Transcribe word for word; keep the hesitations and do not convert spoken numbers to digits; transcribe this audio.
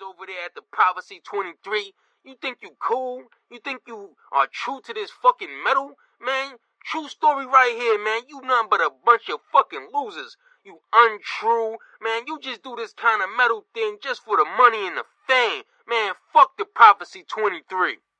over there at the Prophecy twenty-three. You think you cool? You think you are true to this fucking metal? Man, true story right here, man. You nothing but a bunch of fucking losers. You untrue. Man, you just do this kind of metal thing just for the money and the fame. Man, fuck the Prophecy twenty-three.